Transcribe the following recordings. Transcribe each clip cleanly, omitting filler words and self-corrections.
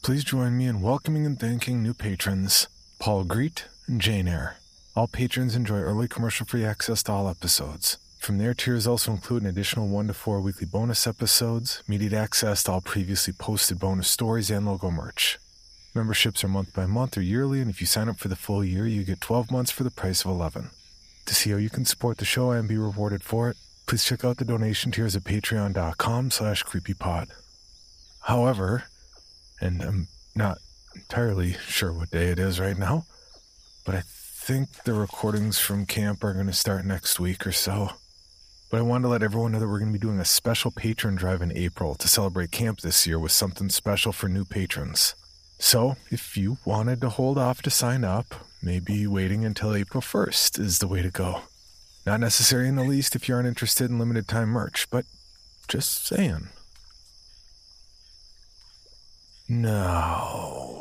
Please join me in welcoming and thanking new patrons, Paul Greet and Jane Eyre. All patrons enjoy early commercial-free access to all episodes. From there, tiers also include an additional 1 to 4 weekly bonus episodes, immediate access to all previously posted bonus stories, and logo merch. Memberships are month by month or yearly, and if you sign up for the full year, you get 12 months for the price of 11. To see how you can support the show and be rewarded for it, please check out the donation tiers at patreon.com/creepypod. However, and I'm not entirely sure what day it is right now, but I think the recordings from camp are going to start next week or so. But I wanted to let everyone know that we're going to be doing a special patron drive in April to celebrate camp this year with something special for new patrons. So, if you wanted to hold off to sign up, maybe waiting until April 1st is the way to go. Not necessary in the least if you aren't interested in limited time merch, but just saying. Now,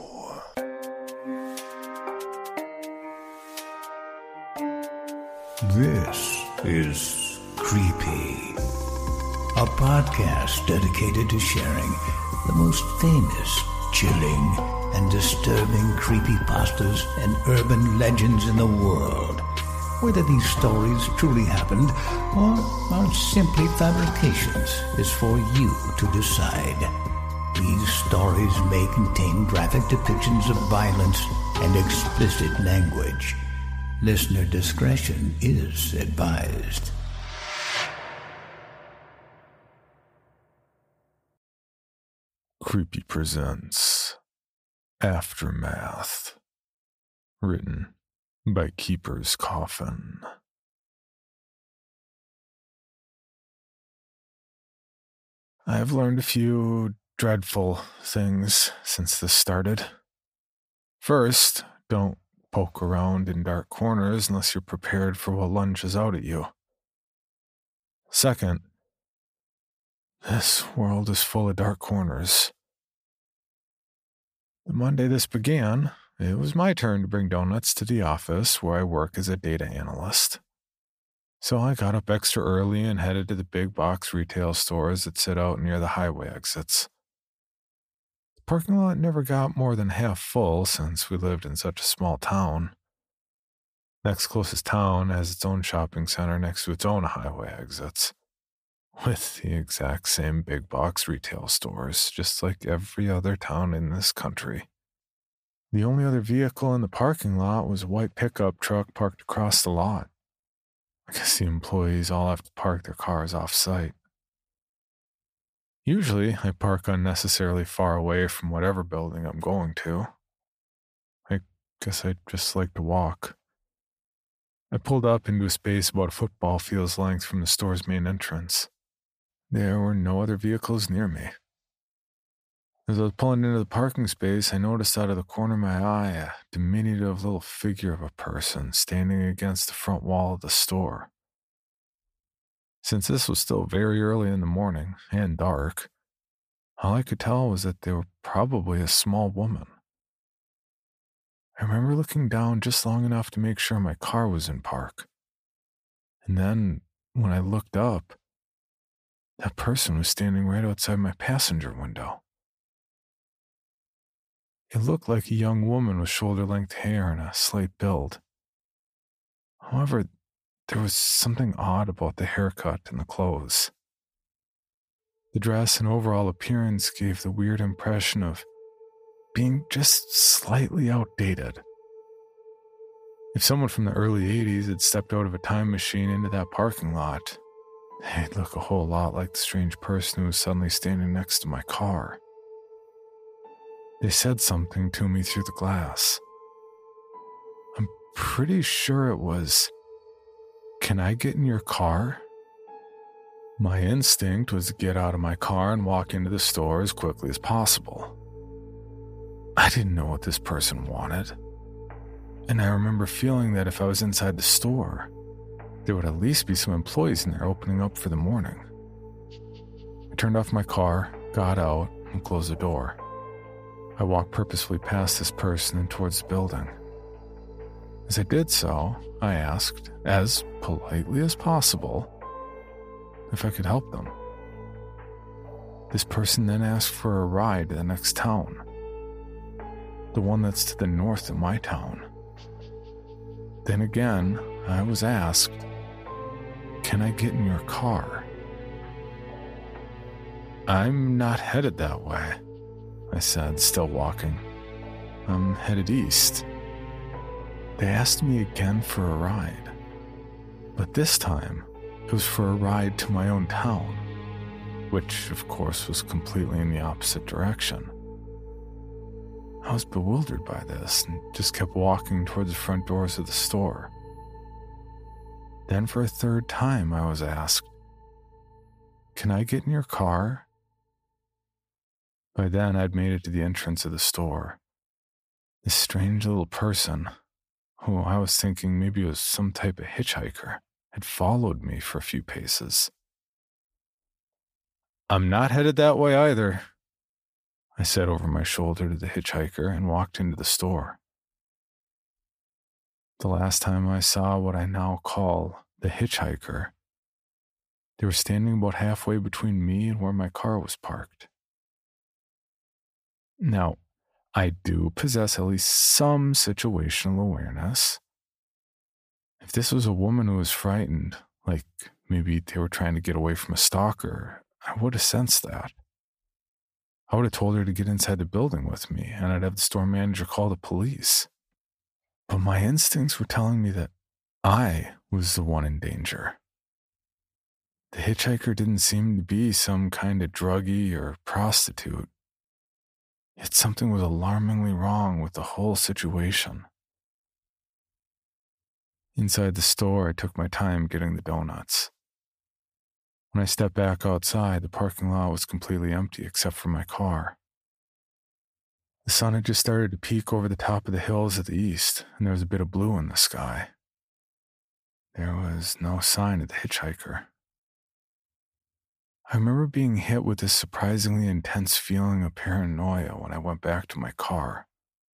this is Creepy, a podcast dedicated to sharing the most famous, chilling, and disturbing creepypastas and urban legends in the world. Whether these stories truly happened or are simply fabrications is for you to decide. These stories may contain graphic depictions of violence and explicit language. Listener discretion is advised. Creepy presents Aftermath, written by Keeper's Coffin. I have learned a few dreadful things since this started. First, don't poke around in dark corners unless you're prepared for what lunges out at you. Second, this world is full of dark corners. The Monday this began, it was my turn to bring donuts to the office where I work as a data analyst. So I got up extra early and headed to the big box retail stores that sit out near the highway exits. The parking lot never got more than half full since we lived in such a small town. Next closest town has its own shopping center next to its own highway exits, with the exact same big box retail stores, just like every other town in this country. The only other vehicle in the parking lot was a white pickup truck parked across the lot. I guess the employees all have to park their cars off-site. Usually, I park unnecessarily far away from whatever building I'm going to. I guess I just like to walk. I pulled up into a space about a football field's length from the store's main entrance. There were no other vehicles near me. As I was pulling into the parking space, I noticed out of the corner of my eye a diminutive little figure of a person standing against the front wall of the store. Since this was still very early in the morning and dark, all I could tell was that they were probably a small woman. I remember looking down just long enough to make sure my car was in park. And then, when I looked up, that person was standing right outside my passenger window. It looked like a young woman with shoulder-length hair and a slight build. However, there was something odd about the haircut and the clothes. The dress and overall appearance gave the weird impression of being just slightly outdated. If someone from the early 80s had stepped out of a time machine into that parking lot, they'd look a whole lot like the strange person who was suddenly standing next to my car. They said something to me through the glass. I'm pretty sure it was, "Can I get in your car?" My instinct was to get out of my car and walk into the store as quickly as possible. I didn't know what this person wanted, and I remember feeling that if I was inside the store, there would at least be some employees in there opening up for the morning. I turned off my car, got out, and closed the door. I walked purposefully past this person and towards the building. As I did so, I asked, as politely as possible, if I could help them. This person then asked for a ride to the next town. the one that's to the north of my town. Then again, I was asked, "Can I get in your car?" "I'm not headed that way," I said, still walking. "I'm headed east." They asked me again for a ride, but this time it was for a ride to my own town, which of course was completely in the opposite direction. I was bewildered by this and just kept walking towards the front doors of the store. Then for a third time I was asked, "Can I get in your car?" By then I'd made it to the entrance of the store. This strange little person, who I was thinking maybe was some type of hitchhiker, had followed me for a few paces. "I'm not headed that way either," I said over my shoulder to the hitchhiker and walked into the store. The last time I saw what I now call the hitchhiker, they were standing about halfway between me and where my car was parked. Now, I do possess at least some situational awareness. If this was a woman who was frightened, like maybe they were trying to get away from a stalker, I would have sensed that. I would have told her to get inside the building with me, and I'd have the store manager call the police. But my instincts were telling me that I was the one in danger. The hitchhiker didn't seem to be some kind of druggie or prostitute. Yet something was alarmingly wrong with the whole situation. Inside the store, I took my time getting the donuts. When I stepped back outside, the parking lot was completely empty except for my car. The sun had just started to peek over the top of the hills at the east, and there was a bit of blue in the sky. There was no sign of the hitchhiker. I remember being hit with this surprisingly intense feeling of paranoia when I went back to my car.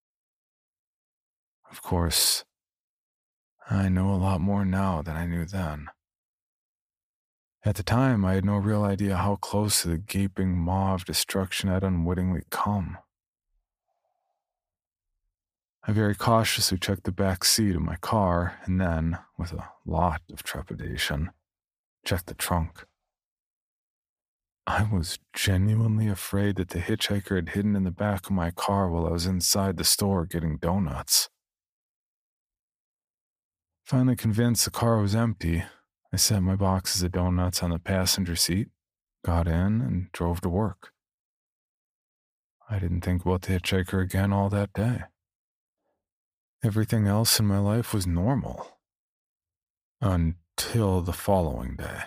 Of course, I know a lot more now than I knew then. At the time, I had no real idea how close to the gaping maw of destruction I'd unwittingly come. I very cautiously checked the back seat of my car and then, with a lot of trepidation, checked the trunk. I was genuinely afraid that the hitchhiker had hidden in the back of my car while I was inside the store getting donuts. Finally convinced the car was empty, I set my boxes of donuts on the passenger seat, got in, and drove to work. I didn't think about the hitchhiker again all that day. Everything else in my life was normal. Until the following day.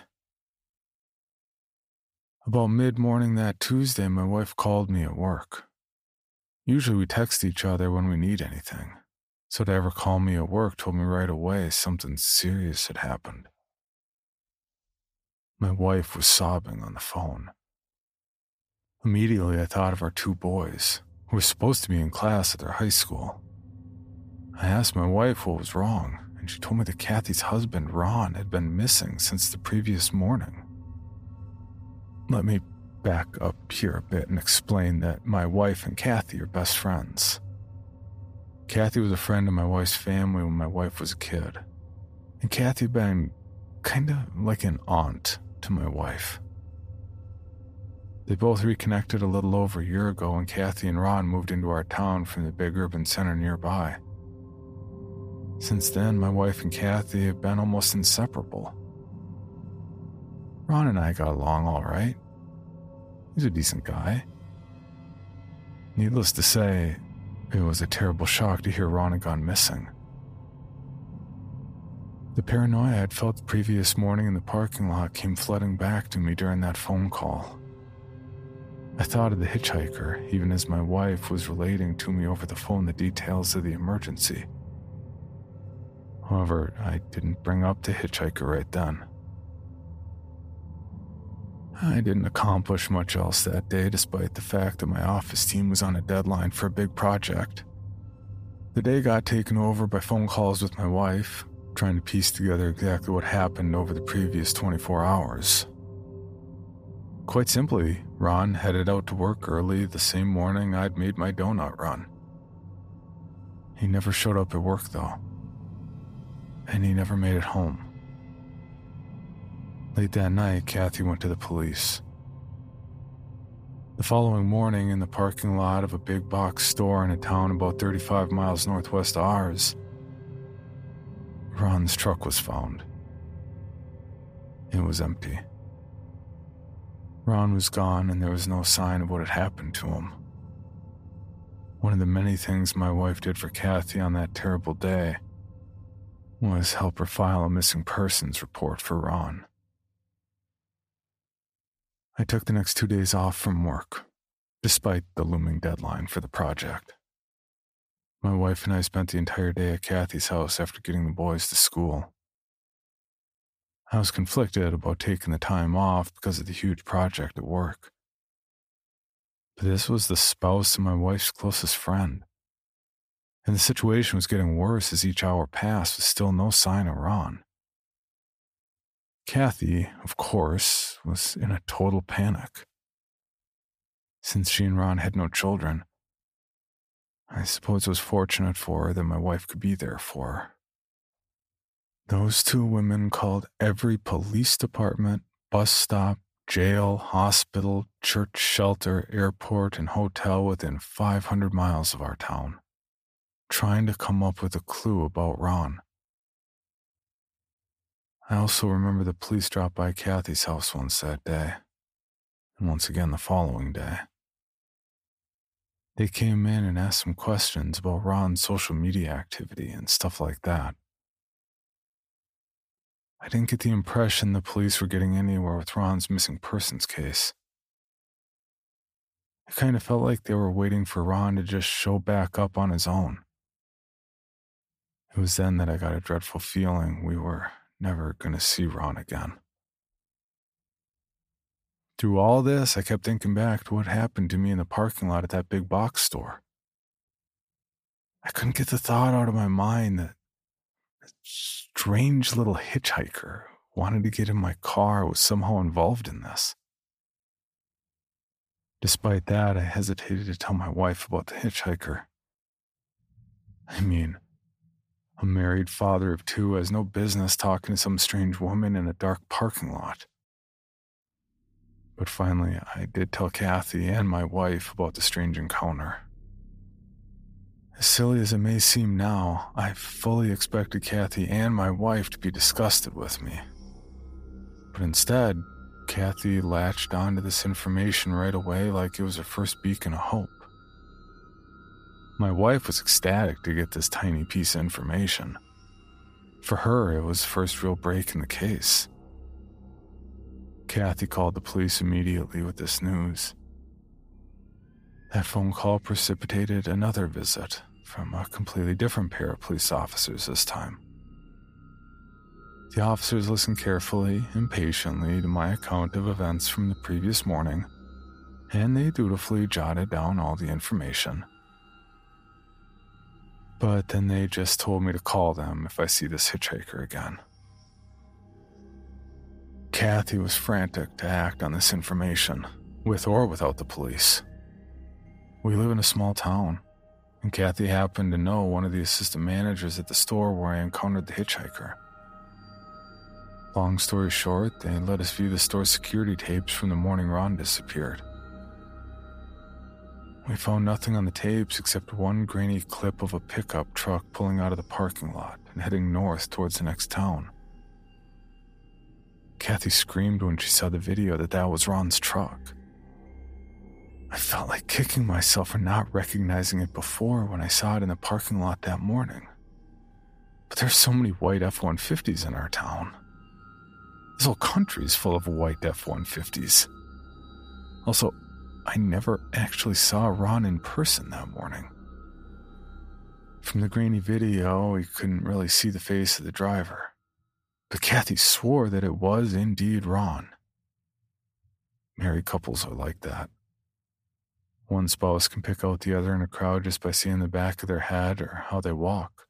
About mid-morning that Tuesday, my wife called me at work. Usually we text each other when we need anything, so to ever call me at work told me right away something serious had happened. My wife was sobbing on the phone. Immediately, I thought of our two boys, who were supposed to be in class at their high school. I asked my wife what was wrong, and she told me that Kathy's husband, Ron, had been missing since the previous morning. Let me back up here a bit and explain that my wife and Kathy are best friends. Kathy was a friend of my wife's family when my wife was a kid, and Kathy had been kind of like an aunt to my wife. They both reconnected a little over a year ago when Kathy and Ron moved into our town from the big urban center nearby. Since then, my wife and Kathy have been almost inseparable. Ron and I got along all right. He's a decent guy. Needless to say, it was a terrible shock to hear Ron had gone missing. The paranoia I had felt the previous morning in the parking lot came flooding back to me during that phone call. I thought of the hitchhiker, even as my wife was relating to me over the phone the details of the emergency. However, I didn't bring up the hitchhiker right then. I didn't accomplish much else that day despite the fact that my office team was on a deadline for a big project. The day got taken over by phone calls with my wife, trying to piece together exactly what happened over the previous 24 hours. Quite simply, Ron headed out to work early the same morning I'd made my donut run. He never showed up at work, though, and he never made it home. Late that night, Kathy went to the police. The following morning, in the parking lot of a big box store in a town about 35 miles northwest of ours, Ron's truck was found. It was empty. Ron was gone, and there was no sign of what had happened to him. One of the many things my wife did for Kathy on that terrible day was help her file a missing persons report for Ron. I took the next 2 days off from work, despite the looming deadline for the project. My wife and I spent the entire day at Kathy's house after getting the boys to school. I was conflicted about taking the time off because of the huge project at work. But this was the spouse of my wife's closest friend, and the situation was getting worse as each hour passed with still no sign of Ron. Kathy, of course, was in a total panic. Since she and Ron had no children, I suppose it was fortunate for her that my wife could be there for her. Those two women called every police department, bus stop, jail, hospital, church shelter, airport, and hotel within 500 miles of our town, trying to come up with a clue about Ron. I also remember the police dropped by Kathy's house once that day, and once again the following day. They came in and asked some questions about Ron's social media activity and stuff like that. I didn't get the impression the police were getting anywhere with Ron's missing persons case. It kind of felt like they were waiting for Ron to just show back up on his own. It was then that I got a dreadful feeling we were never going to see Ron again. Through all this, I kept thinking back to what happened to me in the parking lot at that big box store. I couldn't get the thought out of my mind that a strange little hitchhiker wanted to get in my car, was somehow involved in this. Despite that, I hesitated to tell my wife about the hitchhiker. I mean, a married father of two has no business talking to some strange woman in a dark parking lot. But finally, I did tell Kathy and my wife about the strange encounter. As silly as it may seem now, I fully expected Kathy and my wife to be disgusted with me. But instead, Kathy latched onto this information right away like it was her first beacon of hope. My wife was ecstatic to get this tiny piece of information. For her, it was the first real break in the case. Kathy called the police immediately with this news. That phone call precipitated another visit from a completely different pair of police officers this time. The officers listened carefully and patiently to my account of events from the previous morning, and they dutifully jotted down all the information. But then they just told me to call them if I see this hitchhiker again. Kathy was frantic to act on this information, with or without the police. We live in a small town, and Kathy happened to know one of the assistant managers at the store where I encountered the hitchhiker. Long story short, they let us view the store's security tapes from the morning Ron disappeared. We found nothing on the tapes except one grainy clip of a pickup truck pulling out of the parking lot and heading north towards the next town. Kathy screamed when she saw the video that was Ron's truck. I felt like kicking myself for not recognizing it before when I saw it in the parking lot that morning. But there's so many white F-150s in our town. This whole country's full of white F-150s. Also, I never actually saw Ron in person that morning. From the grainy video, we couldn't really see the face of the driver, but Kathy swore that it was indeed Ron. Married couples are like that. One spouse can pick out the other in a crowd just by seeing the back of their head or how they walk.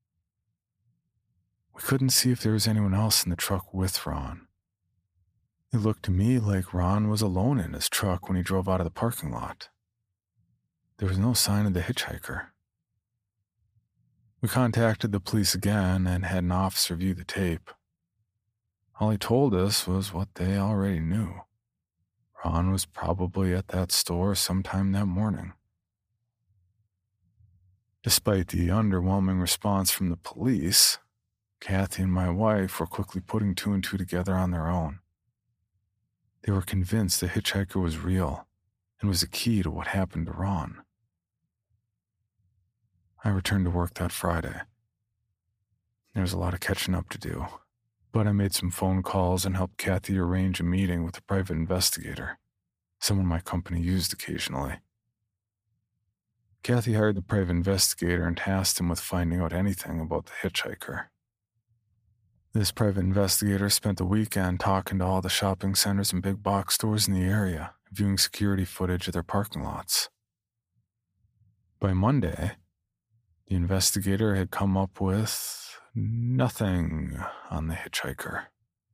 We couldn't see if there was anyone else in the truck with Ron. It looked to me like Ron was alone in his truck when he drove out of the parking lot. There was no sign of the hitchhiker. We contacted the police again and had an officer view the tape. All he told us was what they already knew. Ron was probably at that store sometime that morning. Despite the underwhelming response from the police, Kathy and my wife were quickly putting two and two together on their own. They were convinced the hitchhiker was real and was the key to what happened to Ron. I returned to work that Friday. There was a lot of catching up to do, but I made some phone calls and helped Kathy arrange a meeting with a private investigator, someone my company used occasionally. Kathy hired the private investigator and tasked him with finding out anything about the hitchhiker. This private investigator spent the weekend talking to all the shopping centers and big box stores in the area, viewing security footage of their parking lots. By Monday, the investigator had come up with nothing on the hitchhiker.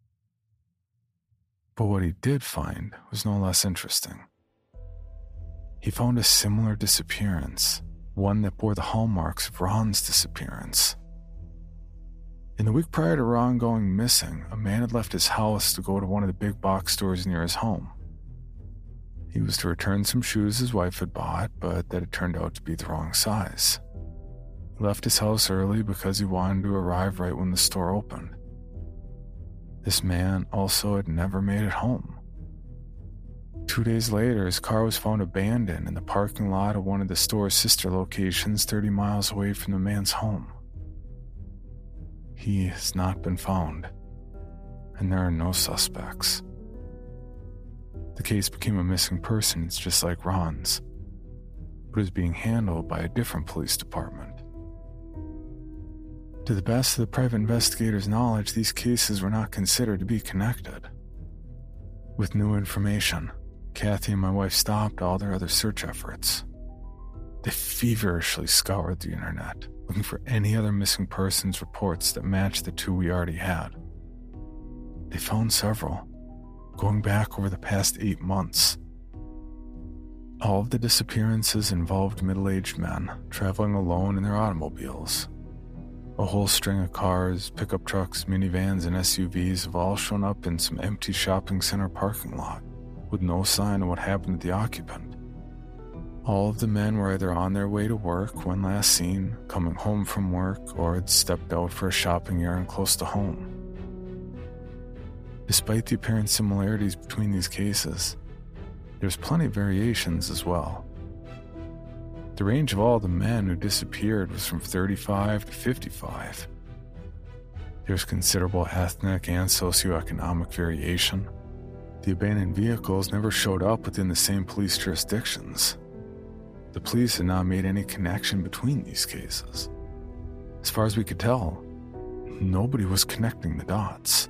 But what he did find was no less interesting. He found a similar disappearance, one that bore the hallmarks of Ron's disappearance. In the week prior to Ron going missing, a man had left his house to go to one of the big box stores near his home. He was to return some shoes his wife had bought, but that had turned out to be the wrong size. He left his house early because he wanted to arrive right when the store opened. This man also had never made it home. 2 days later, his car was found abandoned in the parking lot of one of the store's sister locations 30 miles away from the man's home. He has not been found, and there are no suspects. The case became a missing persons just like Ron's, but is being handled by a different police department. To the best of the private investigator's knowledge, these cases were not considered to be connected. With new information, Kathy and my wife stopped all their other search efforts. They feverishly scoured the internet, looking for any other missing persons reports that matched the two we already had. They found several, going back over the past 8 months. All of the disappearances involved middle-aged men traveling alone in their automobiles. A whole string of cars, pickup trucks, minivans, and SUVs have all shown up in some empty shopping center parking lot, with no sign of what happened to the occupant. All of the men were either on their way to work when last seen, coming home from work, or had stepped out for a shopping errand close to home. Despite the apparent similarities between these cases, there's plenty of variations as well. The range of all the men who disappeared was from 35 to 55. There's considerable ethnic and socioeconomic variation. The abandoned vehicles never showed up within the same police jurisdictions. The police had not made any connection between these cases. As far as we could tell, nobody was connecting the dots.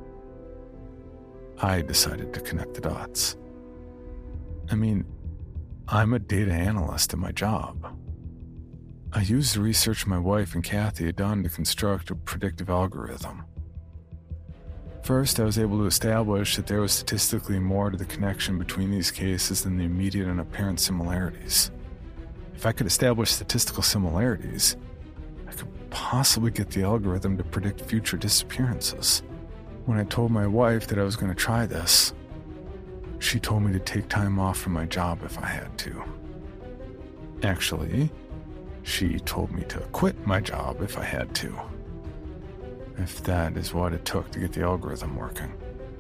I decided to connect the dots. I mean, I'm a data analyst in my job. I used the research my wife and Kathy had done to construct a predictive algorithm. First, I was able to establish that there was statistically more to the connection between these cases than the immediate and apparent similarities. If I could establish statistical similarities, I could possibly get the algorithm to predict future disappearances. When I told my wife that I was going to try this, she told me to take time off from my job if I had to. Actually, she told me to quit my job if I had to. If that is what it took to get the algorithm working.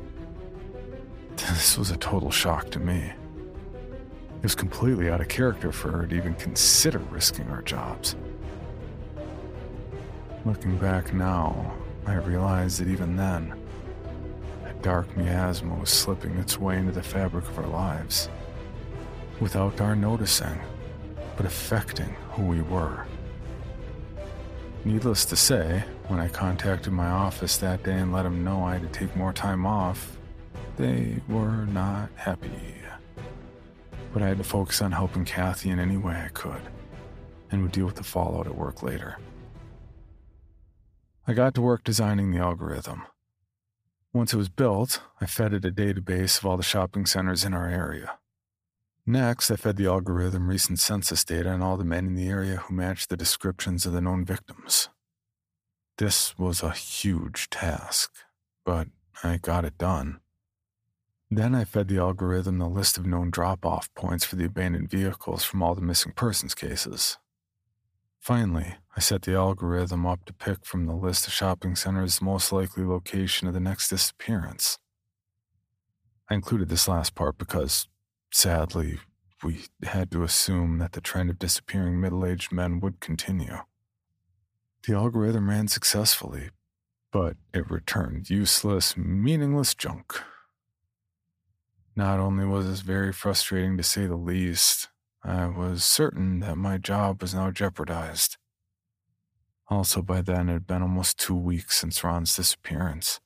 This was a total shock to me. It was completely out of character for her to even consider risking our jobs. Looking back now, I realize that even then, a dark miasma was slipping its way into the fabric of our lives, without our noticing, but affecting who we were. Needless to say, when I contacted my office that day and let them know I had to take more time off, they were not happy. But I had to focus on helping Kathy in any way I could, and would deal with the fallout at work later. I got to work designing the algorithm. Once it was built, I fed it a database of all the shopping centers in our area. Next, I fed the algorithm recent census data on all the men in the area who matched the descriptions of the known victims. This was a huge task, but I got it done. Then I fed the algorithm the list of known drop-off points for the abandoned vehicles from all the missing persons cases. Finally, I set the algorithm up to pick from the list of shopping centers the most likely location of the next disappearance. I included this last part because, sadly, we had to assume that the trend of disappearing middle-aged men would continue. The algorithm ran successfully, but it returned useless, meaningless junk. Not only was this very frustrating to say the least, I was certain that my job was now jeopardized. Also, by then, it had been almost 2 weeks since Ron's disappearance.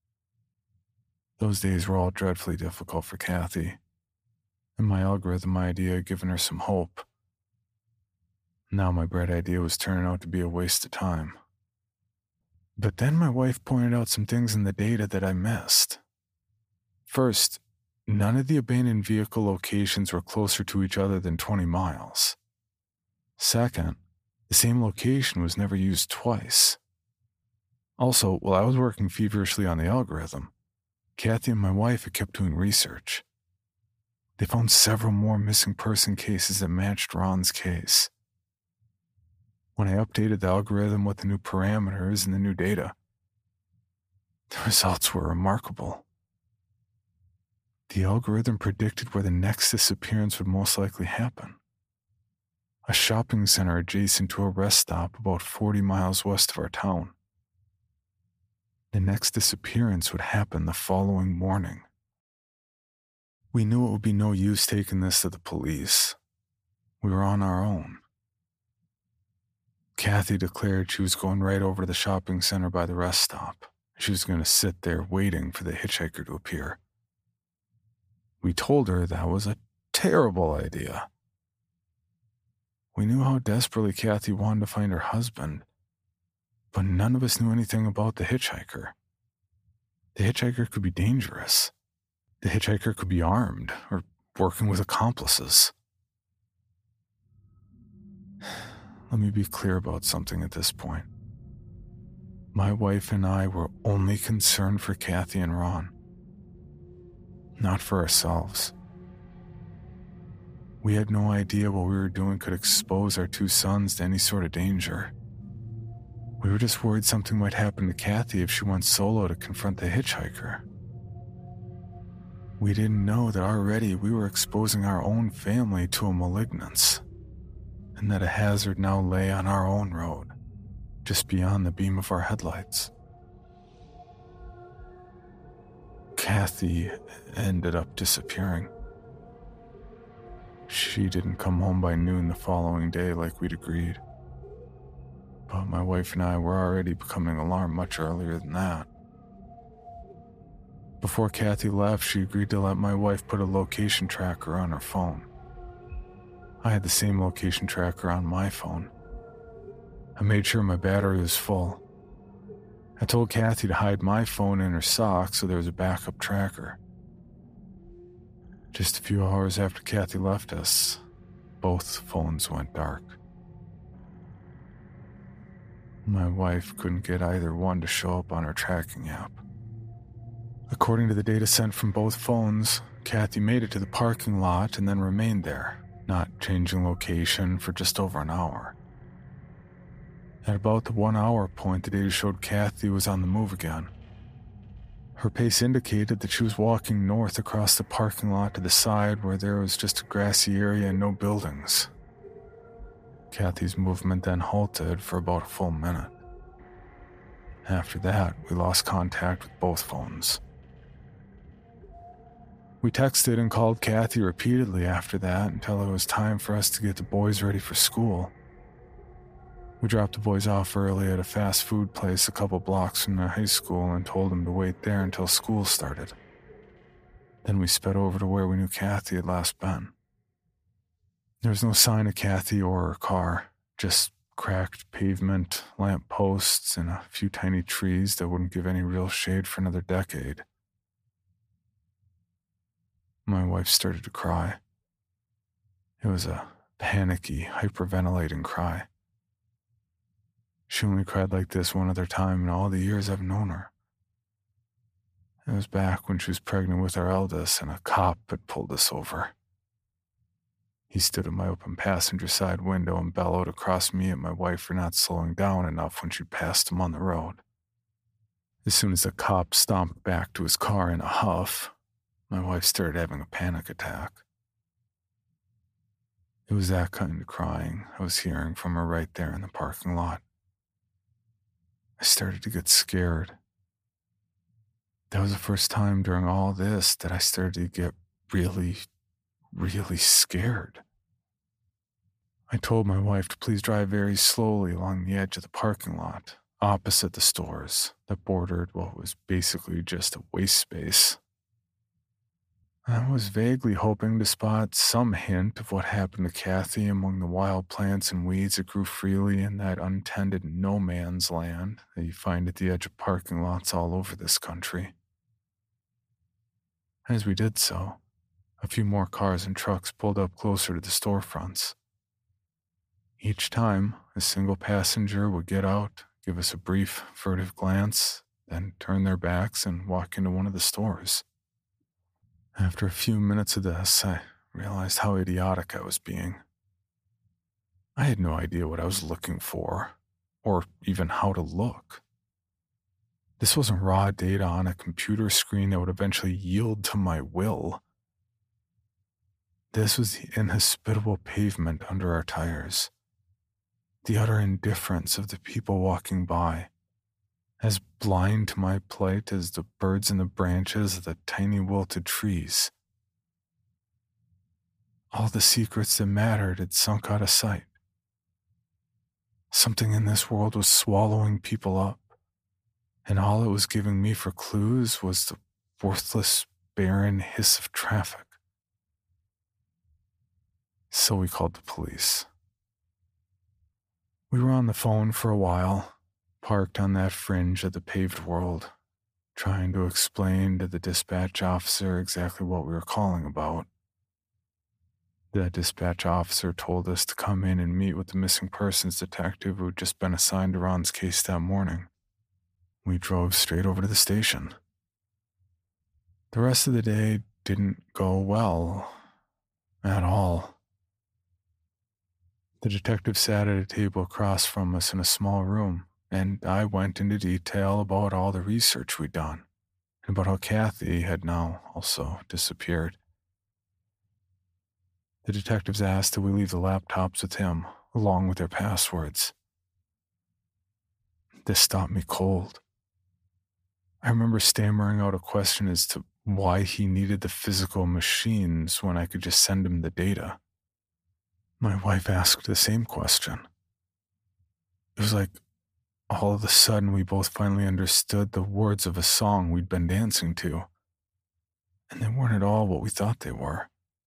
Those days were all dreadfully difficult for Kathy, and my algorithm idea had given her some hope. Now my bright idea was turning out to be a waste of time. But then my wife pointed out some things in the data that I missed. First, none of the abandoned vehicle locations were closer to each other than 20 miles. Second, the same location was never used twice. Also, while I was working feverishly on the algorithm, Kathy and my wife had kept doing research. They found several more missing person cases that matched Ron's case. When I updated the algorithm with the new parameters and the new data, the results were remarkable. The algorithm predicted where the next disappearance would most likely happen. A shopping center adjacent to a rest stop about 40 miles west of our town. The next disappearance would happen the following morning. We knew it would be no use taking this to the police. We were on our own. Kathy declared she was going right over to the shopping center by the rest stop. She was going to sit there waiting for the hitchhiker to appear. We told her that was a terrible idea. We knew how desperately Kathy wanted to find her husband, but none of us knew anything about the hitchhiker. The hitchhiker could be dangerous. The hitchhiker could be armed or working with accomplices. Let me be clear about something at this point. My wife and I were only concerned for Kathy and Ron, not for ourselves. We had no idea what we were doing could expose our 2 sons to any sort of danger. We were just worried something might happen to Kathy if she went solo to confront the hitchhiker. We didn't know that already we were exposing our own family to a malignance, and that a hazard now lay on our own road, just beyond the beam of our headlights. Kathy ended up disappearing. She didn't come home by noon the following day like we'd agreed. But my wife and I were already becoming alarmed much earlier than that. Before Kathy left, she agreed to let my wife put a location tracker on her phone. I had the same location tracker on my phone. I made sure my battery was full. I told Kathy to hide my phone in her sock so there was a backup tracker. Just a few hours after Kathy left us, both phones went dark. My wife couldn't get either one to show up on her tracking app. According to the data sent from both phones, Kathy made it to the parking lot and then remained there, not changing location for just over an hour. At about the 1 hour point, the data showed Kathy was on the move again. Her pace indicated that she was walking north across the parking lot to the side where there was just a grassy area and no buildings. Kathy's movement then halted for about a full minute. After that, we lost contact with both phones. We texted and called Kathy repeatedly after that until it was time for us to get the boys ready for school. We dropped the boys off early at a fast food place a couple blocks from their high school and told them to wait there until school started. Then we sped over to where we knew Kathy had last been. There was no sign of Kathy or her car, just cracked pavement, lamp posts, and a few tiny trees that wouldn't give any real shade for another decade. My wife started to cry. It was a panicky, hyperventilating cry. She only cried like this one other time in all the years I've known her. It was back when she was pregnant with our eldest and a cop had pulled us over. He stood at my open passenger side window and bellowed across me at my wife for not slowing down enough when she passed him on the road. As soon as the cop stomped back to his car in a huff, my wife started having a panic attack. It was that kind of crying I was hearing from her right there in the parking lot. I started to get scared. That was the first time during all this that I started to get really scared. I told my wife to please drive very slowly along the edge of the parking lot, opposite the stores that bordered what was basically just a waste space. I was vaguely hoping to spot some hint of what happened to Kathy among the wild plants and weeds that grew freely in that untended no man's land that you find at the edge of parking lots all over this country. As we did so, a few more cars and trucks pulled up closer to the storefronts. Each time, a single passenger would get out, give us a brief, furtive glance, then turn their backs and walk into one of the stores. After a few minutes of this, I realized how idiotic I was being. I had no idea what I was looking for, or even how to look. This wasn't raw data on a computer screen that would eventually yield to my will. This was the inhospitable pavement under our tires, the utter indifference of the people walking by, as blind to my plight as the birds in the branches of the tiny wilted trees. All the secrets that mattered had sunk out of sight. Something in this world was swallowing people up, and all it was giving me for clues was the worthless, barren hiss of traffic. So we called the police. We were on the phone for a while, parked on that fringe of the paved world, trying to explain to the dispatch officer exactly what we were calling about. The dispatch officer told us to come in and meet with the missing persons detective who had just been assigned to Ron's case that morning. We drove straight over to the station. The rest of the day didn't go well at all. The detective sat at a table across from us in a small room, and I went into detail about all the research we'd done, and about how Kathy had now also disappeared. The detectives asked that we leave the laptops with him, along with their passwords. This stopped me cold. I remember stammering out a question as to why he needed the physical machines when I could just send him the data. My wife asked the same question. It was like all of a sudden we both finally understood the words of a song we'd been dancing to, and they weren't at all what we thought they were.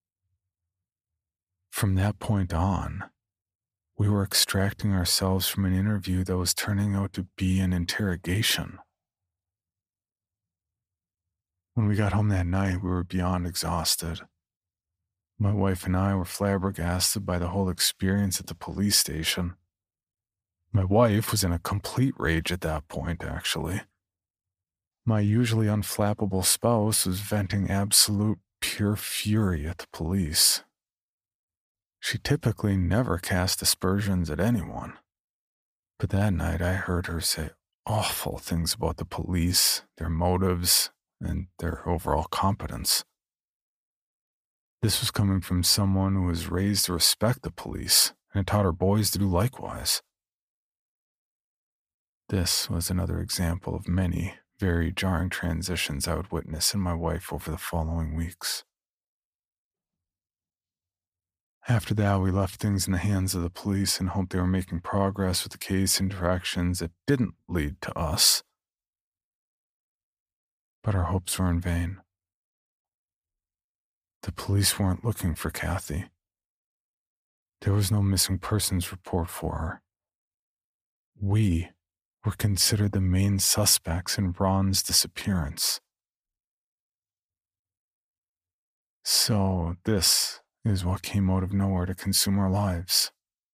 From that point on, we were extracting ourselves from an interview that was turning out to be an interrogation. When we got home that night, we were beyond exhausted. My wife and I were flabbergasted by the whole experience at the police station. My wife was in a complete rage at that point, actually. My usually unflappable spouse was venting absolute pure fury at the police. She typically never cast aspersions at anyone, but that night I heard her say awful things about the police, their motives, and their overall competence. This was coming from someone who was raised to respect the police and had taught her boys to do likewise. This was another example of many very jarring transitions I would witness in my wife over the following weeks. After that, we left things in the hands of the police and hoped they were making progress with the case in directions that didn't lead to us. But our hopes were in vain. The police weren't looking for Kathy. There was no missing persons report for her. We were considered the main suspects in Ron's disappearance. So this is what came out of nowhere to consume our lives.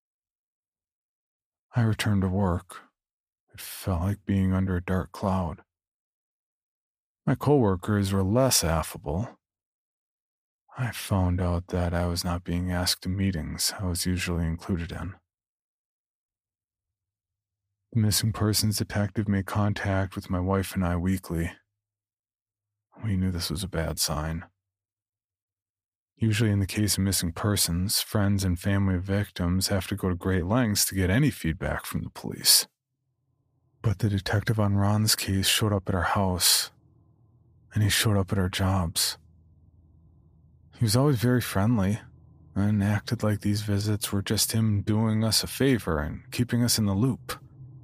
I returned to work. It felt like being under a dark cloud. My coworkers were less affable. I found out that I was not being asked to meetings I was usually included in. The missing persons detective made contact with my wife and I weekly. We knew this was a bad sign. Usually in the case of missing persons, friends and family of victims have to go to great lengths to get any feedback from the police. But the detective on Ron's case showed up at our house, and he showed up at our jobs. He was always very friendly and acted like these visits were just him doing us a favor and keeping us in the loop.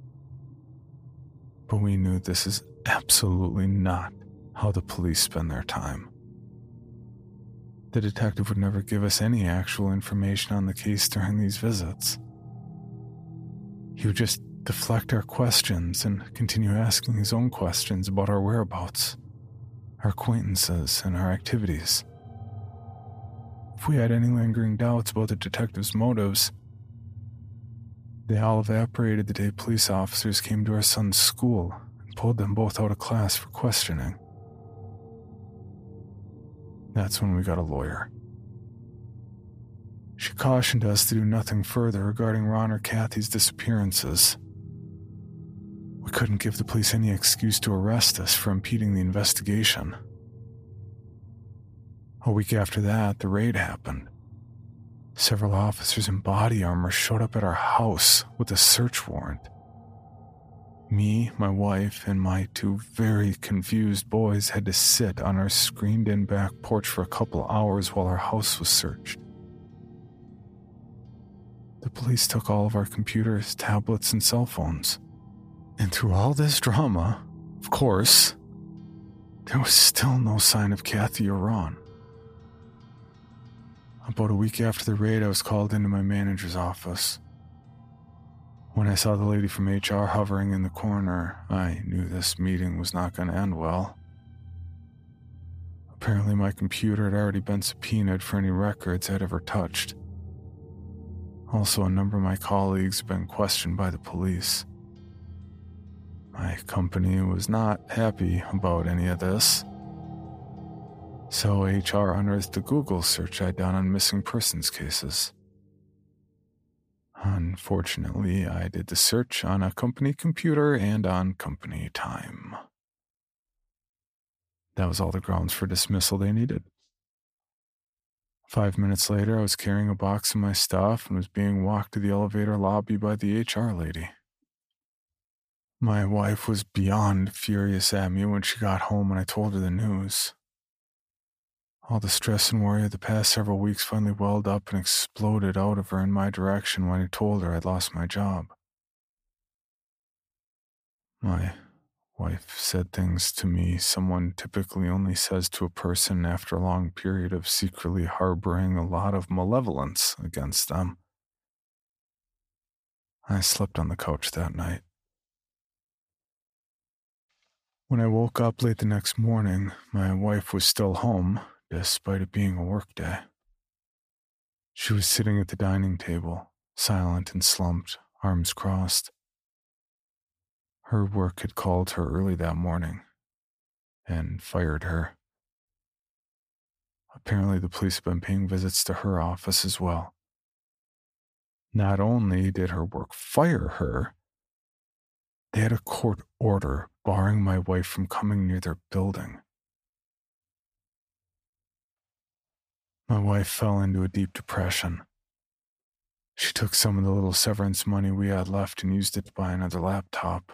But we knew this is absolutely not how the police spend their time. The detective would never give us any actual information on the case during these visits. He would just deflect our questions and continue asking his own questions about our whereabouts, our acquaintances, and our activities. If we had any lingering doubts about the detective's motives, they all evaporated the day police officers came to our son's school and pulled them both out of class for questioning. That's when we got a lawyer. She cautioned us to do nothing further regarding Ron or Kathy's disappearances. We couldn't give the police any excuse to arrest us for impeding the investigation. A week after that, the raid happened. Several officers in body armor showed up at our house with a search warrant. Me, my wife, and my two very confused boys had to sit on our screened-in back porch for a couple hours while our house was searched. The police took all of our computers, tablets, and cell phones. And through all this drama, of course, there was still no sign of Kathy or Ron. About a week after the raid, I was called into my manager's office. When I saw the lady from HR hovering in the corner, I knew this meeting was not going to end well. Apparently my computer had already been subpoenaed for any records I'd ever touched. Also, a number of my colleagues had been questioned by the police. My company was not happy about any of this. So HR unearthed a Google search I'd done on missing persons cases. Unfortunately, I did the search on a company computer and on company time. That was all the grounds for dismissal they needed. 5 minutes later, I was carrying a box of my stuff and was being walked to the elevator lobby by the HR lady. My wife was beyond furious at me when she got home and I told her the news. All the stress and worry of the past several weeks finally welled up and exploded out of her in my direction when I told her I'd lost my job. My wife said things to me someone typically only says to a person after a long period of secretly harboring a lot of malevolence against them. I slept on the couch that night. When I woke up late the next morning, my wife was still home, despite it being a work day. She was sitting at the dining table, silent and slumped, arms crossed. Her work had called her early that morning and fired her. Apparently, the police had been paying visits to her office as well. Not only did her work fire her, they had a court order barring my wife from coming near their building. My wife fell into a deep depression. She took some of the little severance money we had left and used it to buy another laptop.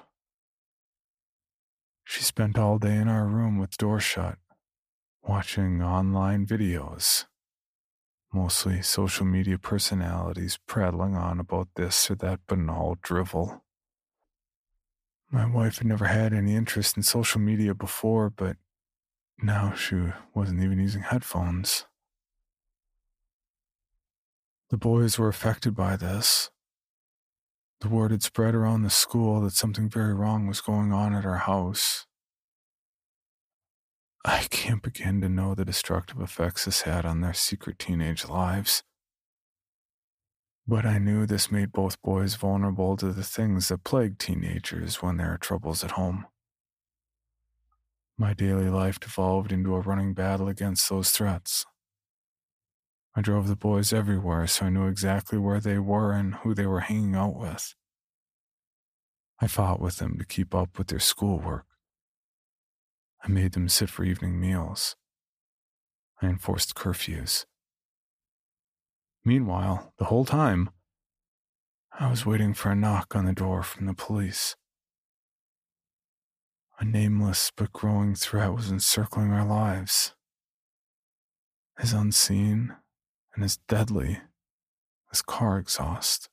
She spent all day in our room with doors shut, watching online videos, mostly social media personalities prattling on about this or that banal drivel. My wife had never had any interest in social media before, but now she wasn't even using headphones. The boys were affected by this. The word had spread around the school that something very wrong was going on at our house. I can't begin to know the destructive effects this had on their secret teenage lives. But I knew this made both boys vulnerable to the things that plague teenagers when there are troubles at home. My daily life devolved into a running battle against those threats. I drove the boys everywhere, so I knew exactly where they were and who they were hanging out with. I fought with them to keep up with their schoolwork. I made them sit for evening meals. I enforced curfews. Meanwhile, the whole time, I was waiting for a knock on the door from the police. A nameless but growing threat was encircling our lives, as unseen and as deadly as car exhaust.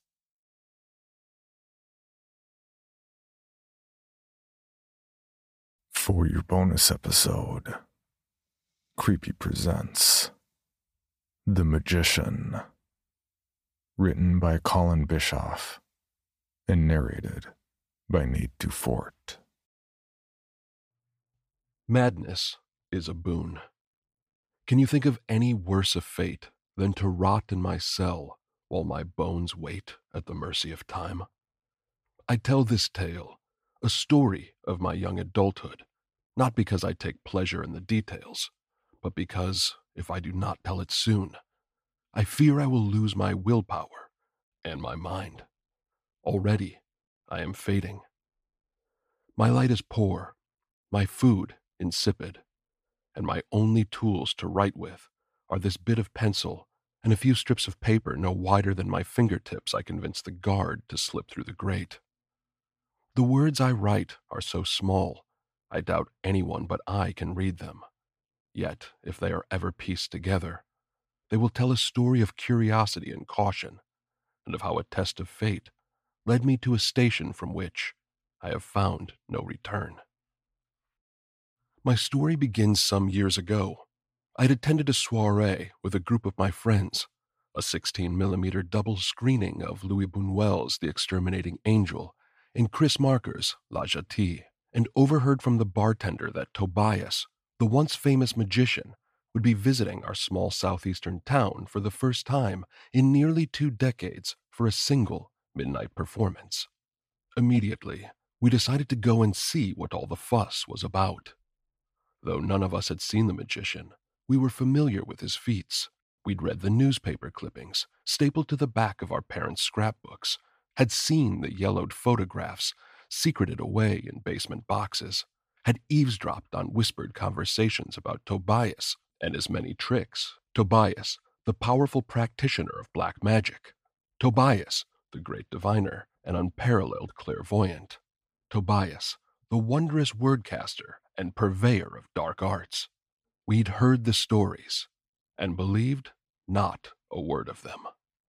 For your bonus episode, Creepy presents The Magician, written by Colin Bischoff and narrated by Nate Dufort. Madness is a boon. Can you think of any worse a fate than to rot in my cell while my bones wait at the mercy of time? I tell this tale, a story of my young adulthood, not because I take pleasure in the details, but because, if I do not tell it soon, I fear I will lose my willpower and my mind. Already, I am fading. My light is poor, my food insipid, and my only tools to write with are this bit of pencil and a few strips of paper no wider than my fingertips I convince the guard to slip through the grate. The words I write are so small, I doubt anyone but I can read them. Yet, if they are ever pieced together, they will tell a story of curiosity and caution, and of how a test of fate led me to a station from which I have found no return. My story begins some years ago. I'd attended a soirée with a group of my friends, a 16mm double screening of Louis Buñuel's The Exterminating Angel and Chris Marker's La Jetée, and overheard from the bartender that Tobias, the once famous magician, would be visiting our small southeastern town for the first time in nearly 2 decades for a single midnight performance. Immediately, we decided to go and see what all the fuss was about. Though none of us had seen the magician, we were familiar with his feats. We'd read the newspaper clippings stapled to the back of our parents' scrapbooks, had seen the yellowed photographs secreted away in basement boxes, had eavesdropped on whispered conversations about Tobias and his many tricks. Tobias, the powerful practitioner of black magic. Tobias, the great diviner and unparalleled clairvoyant. Tobias, the wondrous wordcaster and purveyor of dark arts. We'd heard the stories and believed not a word of them.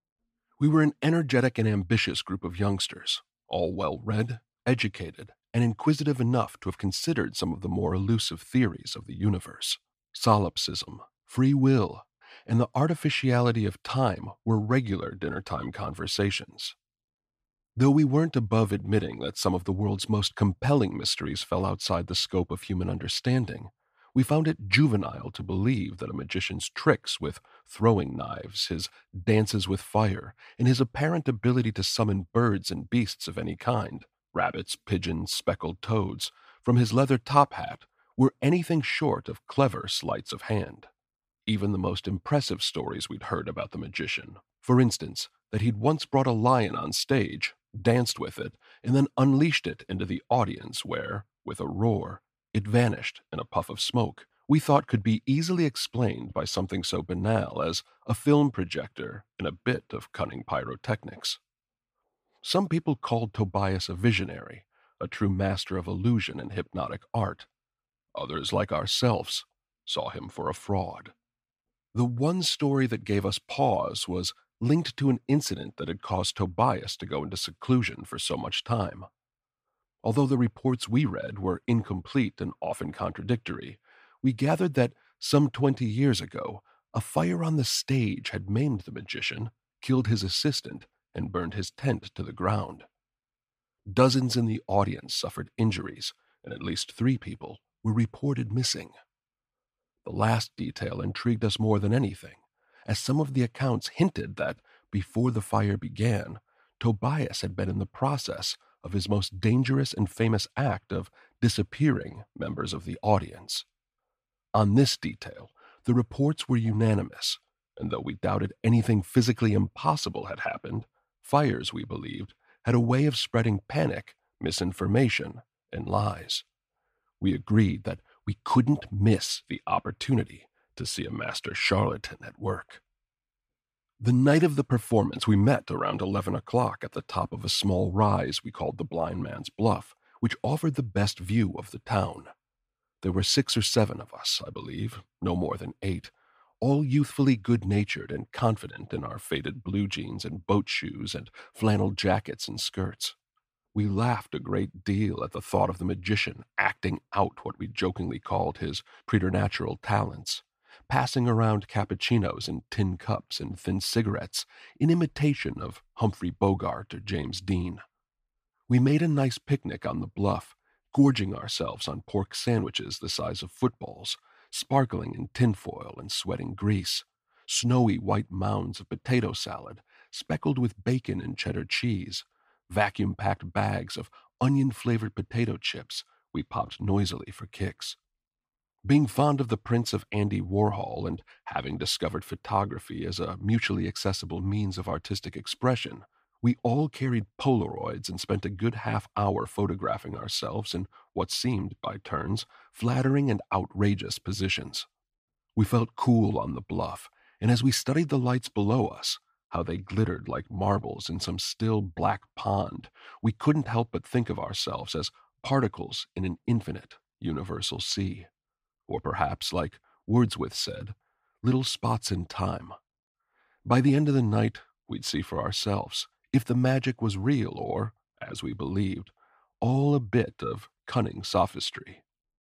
We were an energetic and ambitious group of youngsters, all well-read, educated, and inquisitive enough to have considered some of the more elusive theories of the universe. Solipsism, free will, and the artificiality of time were regular dinner-time conversations. Though we weren't above admitting that some of the world's most compelling mysteries fell outside the scope of human understanding, we found it juvenile to believe that a magician's tricks with throwing knives, his dances with fire, and his apparent ability to summon birds and beasts of any kind, rabbits, pigeons, speckled toads, from his leather top hat, were anything short of clever sleights of hand. Even the most impressive stories we'd heard about the magician, for instance, that he'd once brought a lion on stage, danced with it, and then unleashed it into the audience where, with a roar, it vanished in a puff of smoke, we thought could be easily explained by something so banal as a film projector and a bit of cunning pyrotechnics. Some people called Tobias a visionary, a true master of illusion and hypnotic art. Others, like ourselves, saw him for a fraud. The one story that gave us pause was linked to an incident that had caused Tobias to go into seclusion for so much time. Although the reports we read were incomplete and often contradictory, we gathered that some 20 years ago, a fire on the stage had maimed the magician, killed his assistant, and burned his tent to the ground. Dozens in the audience suffered injuries, and at least 3 people were reported missing. The last detail intrigued us more than anything, as some of the accounts hinted that, before the fire began, Tobias had been in the process of his most dangerous and famous act of disappearing members of the audience. On this detail, the reports were unanimous, and though we doubted anything physically impossible had happened, fires, we believed, had a way of spreading panic, misinformation, and lies. We agreed that we couldn't miss the opportunity to see a master charlatan at work. The night of the performance, we met around 11 o'clock at the top of a small rise we called the Blind Man's Bluff, which offered the best view of the town. There were 6 or 7 of us, I believe, no more than 8, all youthfully good-natured and confident in our faded blue jeans and boat shoes and flannel jackets and skirts. We laughed a great deal at the thought of the magician acting out what we jokingly called his preternatural talents, passing around cappuccinos in tin cups and thin cigarettes in imitation of Humphrey Bogart or James Dean. We made a nice picnic on the bluff, gorging ourselves on pork sandwiches the size of footballs, sparkling in tinfoil and sweating grease, snowy white mounds of potato salad, speckled with bacon and cheddar cheese, vacuum-packed bags of onion-flavored potato chips we popped noisily for kicks. Being fond of the prints of Andy Warhol and having discovered photography as a mutually accessible means of artistic expression, we all carried Polaroids and spent a good half-hour photographing ourselves in what seemed, by turns, flattering and outrageous positions. We felt cool on the bluff, and as we studied the lights below us, how they glittered like marbles in some still black pond, we couldn't help but think of ourselves as particles in an infinite, universal sea. Or perhaps, like Wordsworth said, little spots in time. By the end of the night, we'd see for ourselves if the magic was real or, as we believed, all a bit of cunning sophistry.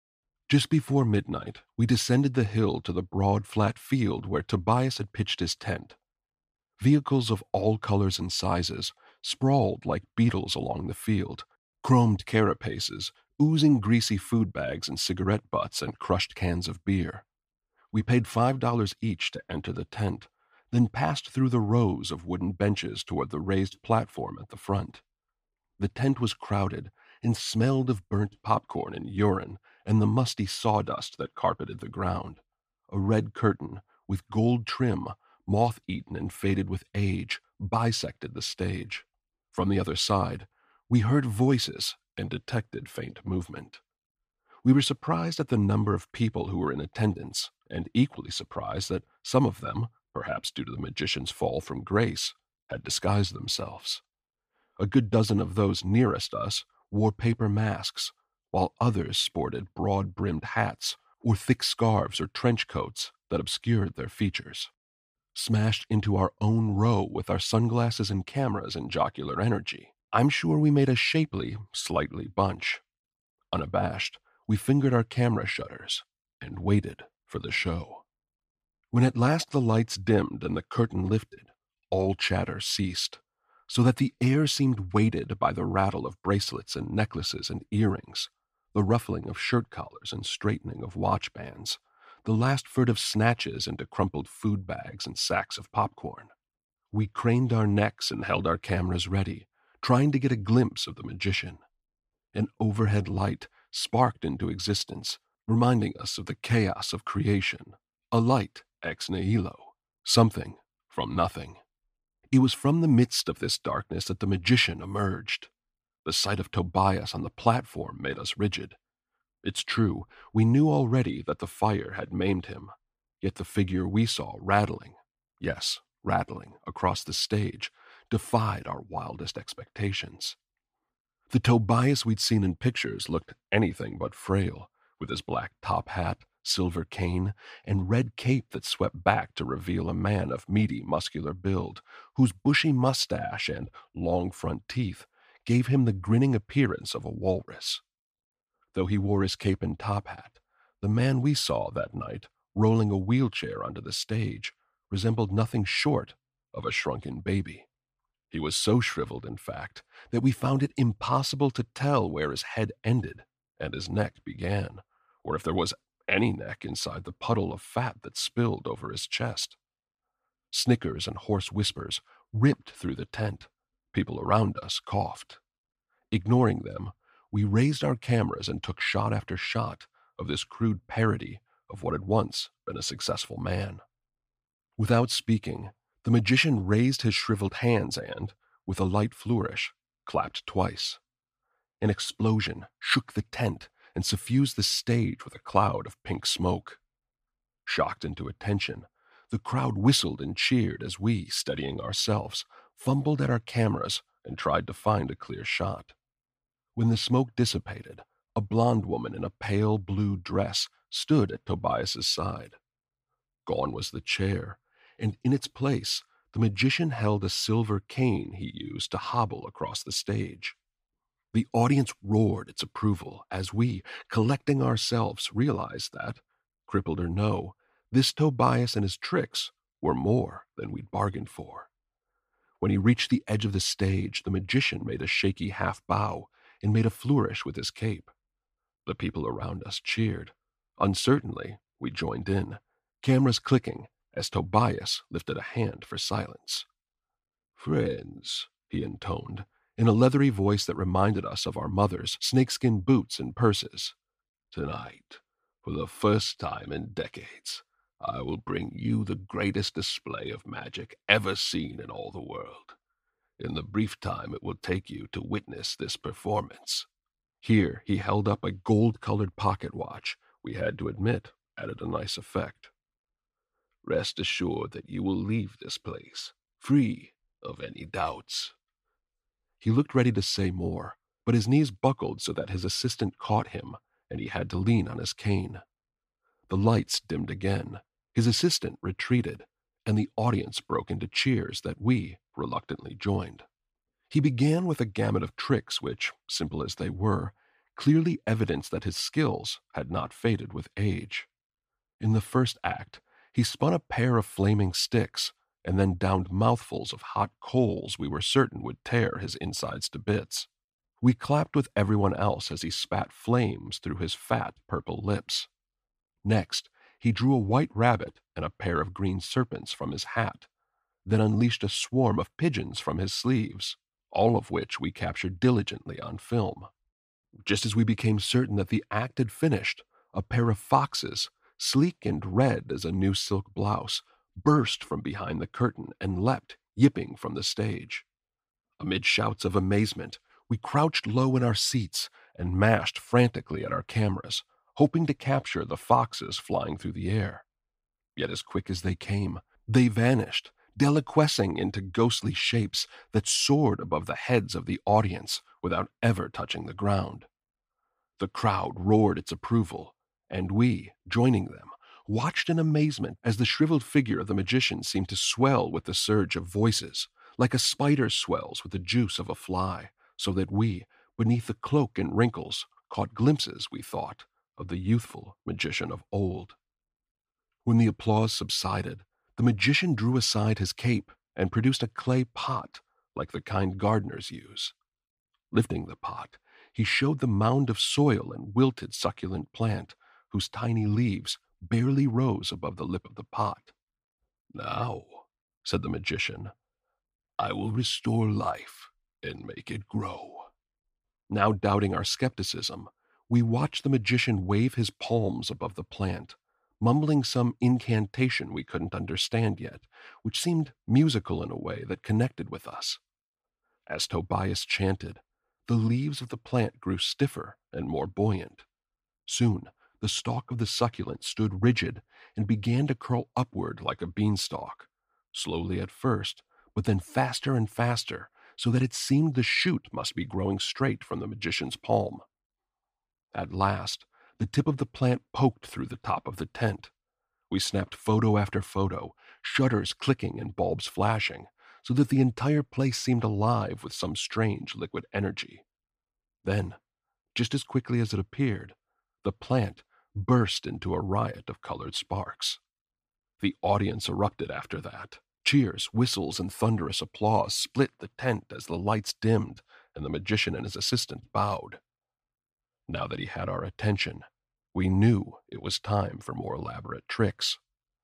Just before midnight, we descended the hill to the broad, flat field where Tobias had pitched his tent. Vehicles of all colors and sizes sprawled like beetles along the field, chromed carapaces, oozing greasy food bags and cigarette butts and crushed cans of beer. We paid $5 each to enter the tent, then passed through the rows of wooden benches toward the raised platform at the front. The tent was crowded and smelled of burnt popcorn and urine and the musty sawdust that carpeted the ground. A red curtain with gold trim, moth-eaten and faded with age, bisected the stage. From the other side, we heard voices and detected faint movement. We were surprised at the number of people who were in attendance, and equally surprised that some of them, perhaps due to the magician's fall from grace, had disguised themselves. A good dozen of those nearest us wore paper masks, while others sported broad-brimmed hats or thick scarves or trench coats that obscured their features. Smashed into our own row with our sunglasses and cameras and jocular energy, I'm sure we made a shapely, slightly bunch. Unabashed, we fingered our camera shutters and waited for the show. When at last the lights dimmed and the curtain lifted, all chatter ceased, so that the air seemed weighted by the rattle of bracelets and necklaces and earrings, the ruffling of shirt collars and straightening of watch bands, the last furtive snatches into crumpled food bags and sacks of popcorn. We craned our necks and held our cameras ready, trying to get a glimpse of the magician. An overhead light sparked into existence, reminding us of the chaos of creation, a light ex nihilo, something from nothing. It was from the midst of this darkness that the magician emerged. The sight of Tobias on the platform made us rigid. It's true, we knew already that the fire had maimed him, yet the figure we saw rattling, yes, rattling, across the stage, defied our wildest expectations. The Tobias we'd seen in pictures looked anything but frail, with his black top hat, silver cane, and red cape that swept back to reveal a man of meaty, muscular build, whose bushy mustache and long front teeth gave him the grinning appearance of a walrus. Though he wore his cape and top hat, the man we saw that night, rolling a wheelchair onto the stage, resembled nothing short of a shrunken baby. He was so shriveled, in fact, that we found it impossible to tell where his head ended and his neck began, or if there was any neck inside the puddle of fat that spilled over his chest. Snickers and hoarse whispers ripped through the tent. People around us coughed. Ignoring them, we raised our cameras and took shot after shot of this crude parody of what had once been a successful man. Without speaking, the magician raised his shriveled hands and, with a light flourish, clapped twice. An explosion shook the tent and suffused the stage with a cloud of pink smoke. Shocked into attention, the crowd whistled and cheered as we, steadying ourselves, fumbled at our cameras and tried to find a clear shot. When the smoke dissipated, a blonde woman in a pale blue dress stood at Tobias's side. Gone was the chair, and in its place, the magician held a silver cane he used to hobble across the stage. The audience roared its approval as we, collecting ourselves, realized that, crippled or no, this Tobias and his tricks were more than we'd bargained for. When he reached the edge of the stage, the magician made a shaky half bow and made a flourish with his cape. The people around us cheered. Uncertainly, we joined in, cameras clicking as Tobias lifted a hand for silence. "Friends," he intoned, in a leathery voice that reminded us of our mothers' snakeskin boots and purses. "Tonight, for the first time in decades, I will bring you the greatest display of magic ever seen in all the world. In the brief time it will take you to witness this performance." Here he held up a gold-colored pocket watch we had to admit added a nice effect. "Rest assured that you will leave this place free of any doubts." He looked ready to say more, but his knees buckled so that his assistant caught him, and he had to lean on his cane. The lights dimmed again, his assistant retreated, and the audience broke into cheers that we reluctantly joined. He began with a gamut of tricks which, simple as they were, clearly evidenced that his skills had not faded with age. In the first act, he spun a pair of flaming sticks and then downed mouthfuls of hot coals we were certain would tear his insides to bits. We clapped with everyone else as he spat flames through his fat purple lips. Next, he drew a white rabbit and a pair of green serpents from his hat, then unleashed a swarm of pigeons from his sleeves, all of which we captured diligently on film. Just as we became certain that the act had finished, a pair of foxes, sleek and red as a new silk blouse, burst from behind the curtain and leapt, yipping from the stage. Amid shouts of amazement, we crouched low in our seats and mashed frantically at our cameras, hoping to capture the foxes flying through the air. Yet as quick as they came, they vanished, deliquescing into ghostly shapes that soared above the heads of the audience without ever touching the ground. The crowd roared its approval, and we, joining them, watched in amazement as the shriveled figure of the magician seemed to swell with the surge of voices, like a spider swells with the juice of a fly, so that we, beneath the cloak and wrinkles, caught glimpses, we thought, of the youthful magician of old. When the applause subsided, the magician drew aside his cape and produced a clay pot like the kind gardeners use. Lifting the pot, he showed the mound of soil and wilted succulent plant, whose tiny leaves barely rose above the lip of the pot. "Now," said the magician, "I will restore life and make it grow." Now doubting our skepticism, we watched the magician wave his palms above the plant, mumbling some incantation we couldn't understand yet, which seemed musical in a way that connected with us. As Tobias chanted, the leaves of the plant grew stiffer and more buoyant. Soon, the stalk of the succulent stood rigid and began to curl upward like a beanstalk, slowly at first, but then faster and faster, so that it seemed the shoot must be growing straight from the magician's palm. At last, the tip of the plant poked through the top of the tent. We snapped photo after photo, shutters clicking and bulbs flashing, so that the entire place seemed alive with some strange liquid energy. Then, just as quickly as it appeared, the plant burst into a riot of colored sparks. The audience erupted after that. Cheers, whistles, and thunderous applause split the tent as the lights dimmed and the magician and his assistant bowed. Now that he had our attention, We knew it was time for more elaborate tricks.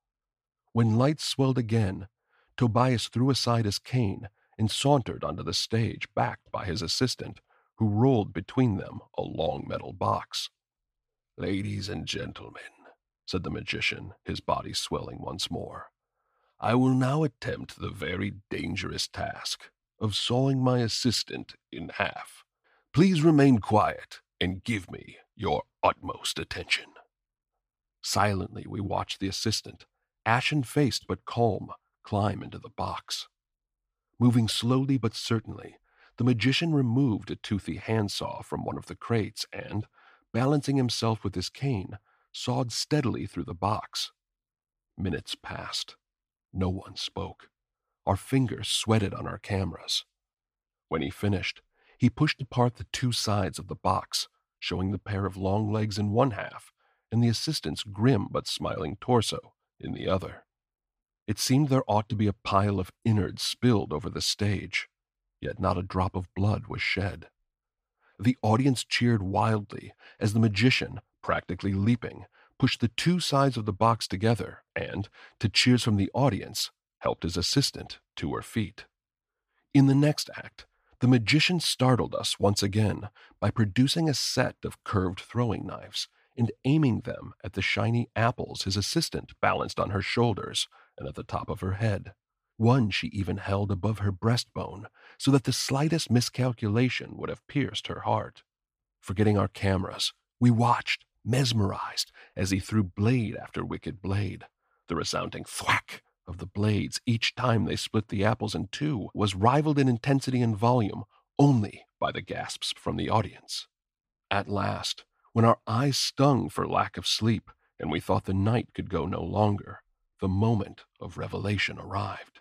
When lights swelled again, Tobias threw aside his cane and sauntered onto the stage, backed by his assistant, who rolled between them a long metal box. "Ladies and gentlemen," said the magician, his body swelling once more, "I will now attempt the very dangerous task of sawing my assistant in half. Please remain quiet and give me your utmost attention." Silently, we watched the assistant, ashen-faced but calm, climb into the box. Moving slowly but certainly, the magician removed a toothy handsaw from one of the crates and, balancing himself with his cane, sawed steadily through the box. Minutes passed. No one spoke. Our fingers sweated on our cameras. When he finished, he pushed apart the two sides of the box, showing the pair of long legs in one half and the assistant's grim but smiling torso in the other. It seemed there ought to be a pile of innards spilled over the stage, yet not a drop of blood was shed. The audience cheered wildly as the magician, practically leaping, pushed the two sides of the box together and, to cheers from the audience, helped his assistant to her feet. In the next act, the magician startled us once again by producing a set of curved throwing knives and aiming them at the shiny apples his assistant balanced on her shoulders and at the top of her head. One she even held above her breastbone, so that the slightest miscalculation would have pierced her heart. Forgetting our cameras, we watched, mesmerized, as he threw blade after wicked blade. The resounding thwack of the blades each time they split the apples in two was rivaled in intensity and volume only by the gasps from the audience. At last, when our eyes stung for lack of sleep and we thought the night could go no longer, the moment of revelation arrived.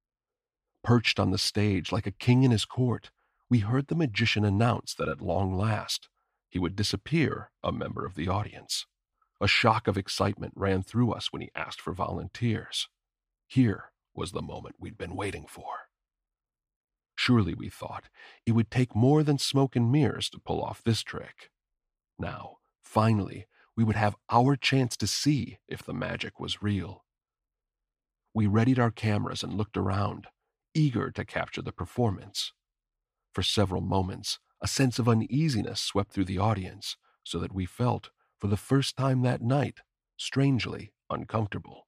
Perched on the stage like a king in his court, we heard the magician announce that at long last he would disappear a member of the audience. A shock of excitement ran through us when he asked for volunteers. Here was the moment we'd been waiting for. Surely, we thought, it would take more than smoke and mirrors to pull off this trick. Now, finally, we would have our chance to see if the magic was real. We readied our cameras and looked around, eager to capture the performance. For several moments, a sense of uneasiness swept through the audience, so that we felt, for the first time that night, strangely uncomfortable.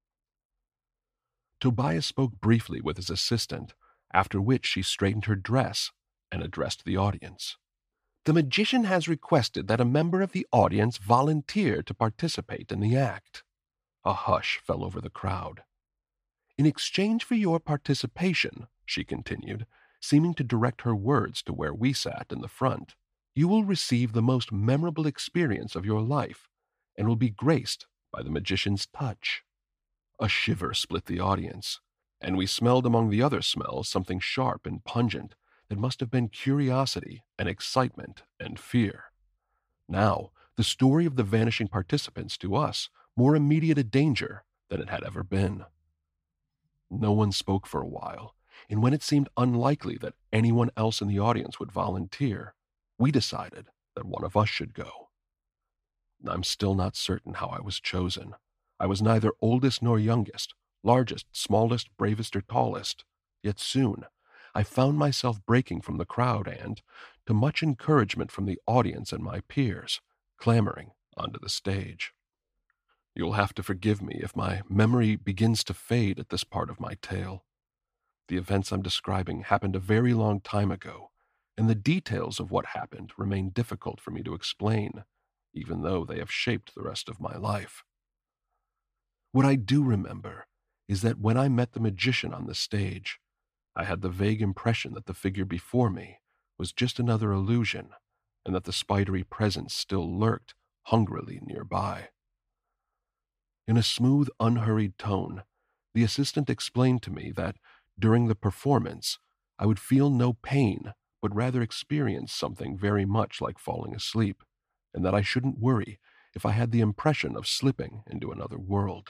Tobias spoke briefly with his assistant, after which she straightened her dress and addressed the audience. "The magician has requested that a member of the audience volunteer to participate in the act." A hush fell over the crowd. "In exchange for your participation," she continued, seeming to direct her words to where we sat in the front, "you will receive the most memorable experience of your life and will be graced by the magician's touch." A shiver split the audience, and we smelled among the other smells something sharp and pungent that must have been curiosity and excitement and fear. Now, the story of the vanishing participants to us more immediate a danger than it had ever been. No one spoke for a while, and when it seemed unlikely that anyone else in the audience would volunteer, we decided that one of us should go. I'm still not certain how I was chosen. I was neither oldest nor youngest, largest, smallest, bravest, or tallest, yet soon I found myself breaking from the crowd and, to much encouragement from the audience and my peers, clambering onto the stage. You'll have to forgive me if my memory begins to fade at this part of my tale. The events I'm describing happened a very long time ago, and the details of what happened remain difficult for me to explain, even though they have shaped the rest of my life. What I do remember is that when I met the magician on the stage, I had the vague impression that the figure before me was just another illusion, and that the spidery presence still lurked hungrily nearby. In a smooth, unhurried tone, the assistant explained to me that, during the performance, I would feel no pain, but rather experience something very much like falling asleep, and that I shouldn't worry if I had the impression of slipping into another world.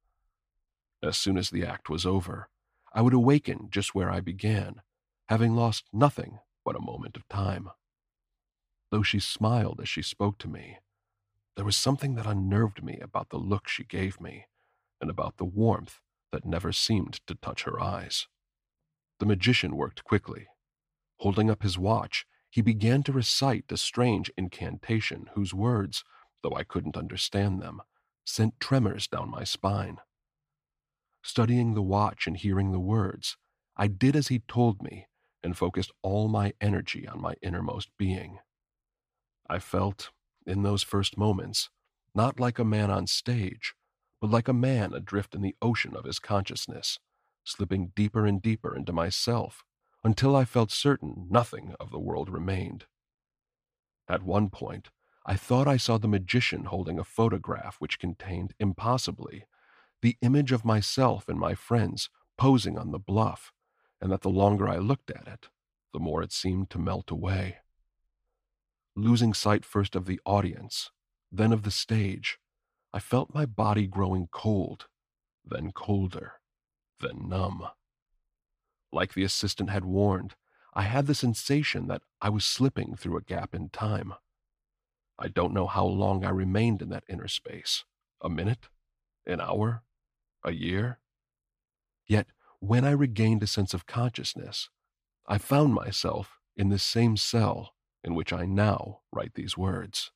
As soon as the act was over, I would awaken just where I began, having lost nothing but a moment of time. Though she smiled as she spoke to me, there was something that unnerved me about the look she gave me, and about the warmth that never seemed to touch her eyes. The magician worked quickly. Holding up his watch, he began to recite a strange incantation whose words, though I couldn't understand them, sent tremors down my spine. Studying the watch and hearing the words, I did as he told me and focused all my energy on my innermost being. I felt, in those first moments, not like a man on stage, but like a man adrift in the ocean of his consciousness, slipping deeper and deeper into myself until I felt certain nothing of the world remained. At one point, I thought I saw the magician holding a photograph which contained, impossibly, the image of myself and my friends posing on the bluff, and that the longer I looked at it, the more it seemed to melt away. Losing sight first of the audience, then of the stage, I felt my body growing cold, then colder, then numb. Like the assistant had warned, I had the sensation that I was slipping through a gap in time. I don't know how long I remained in that inner space. A minute? An hour? A year? Yet, when I regained a sense of consciousness, I found myself in the same cell in which I now write these words.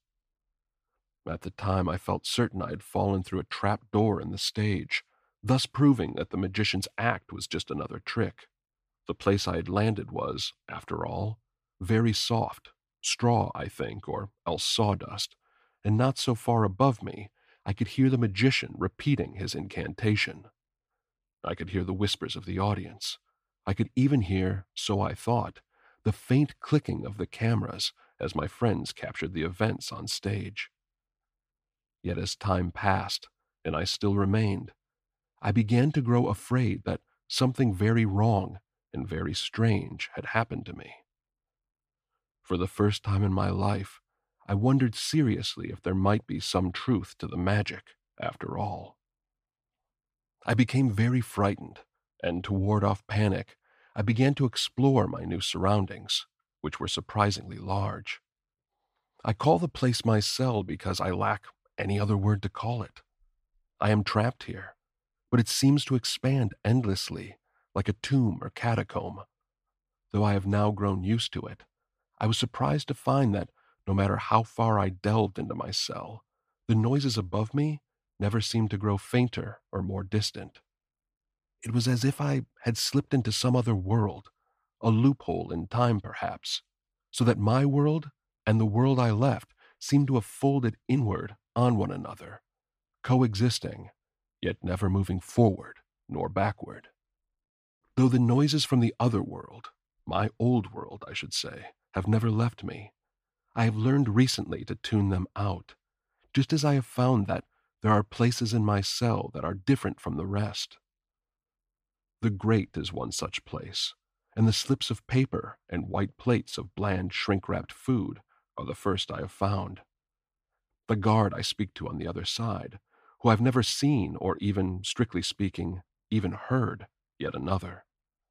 At the time, I felt certain I had fallen through a trap door in the stage, thus proving that the magician's act was just another trick. The place I had landed was, after all, very soft, straw, I think, or else sawdust, and not so far above me, I could hear the magician repeating his incantation. I could hear the whispers of the audience. I could even hear, so I thought, the faint clicking of the cameras as my friends captured the events on stage. Yet as time passed, and I still remained, I began to grow afraid that something very wrong and very strange had happened to me. For the first time in my life, I wondered seriously if there might be some truth to the magic, after all. I became very frightened, and to ward off panic, I began to explore my new surroundings, which were surprisingly large. I call the place my cell because I lack any other word to call it. I am trapped here, but it seems to expand endlessly, like a tomb or catacomb. Though I have now grown used to it, I was surprised to find that no matter how far I delved into my cell, the noises above me never seemed to grow fainter or more distant. It was as if I had slipped into some other world, a loophole in time perhaps, so that my world and the world I left seemed to have folded inward on one another, coexisting, yet never moving forward nor backward. Though the noises from the other world, my old world, I should say, have never left me, I have learned recently to tune them out, just as I have found that there are places in my cell that are different from the rest. The grate is one such place, and the slips of paper and white plates of bland shrink-wrapped food are the first I have found. The guard I speak to on the other side, who I've never seen or even, strictly speaking, even heard, yet another.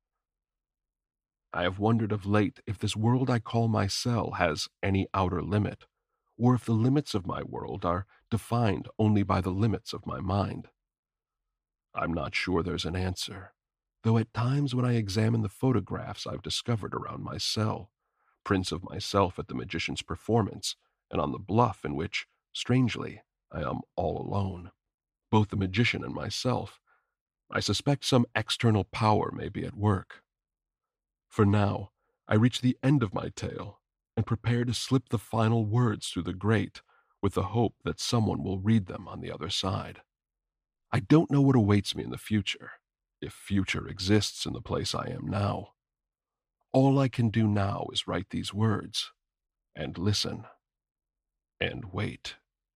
I have wondered of late if this world I call my cell has any outer limit, or if the limits of my world are defined only by the limits of my mind. I'm not sure there's an answer, though at times when I examine the photographs I've discovered around my cell, prints of myself at the magician's performance, and on the bluff in which, strangely, I am all alone, both the magician and myself, I suspect some external power may be at work. For now, I reach the end of my tale and prepare to slip the final words through the grate with the hope that someone will read them on the other side. I don't know what awaits me in the future, if future exists in the place I am now. All I can do now is write these words, and listen, and wait.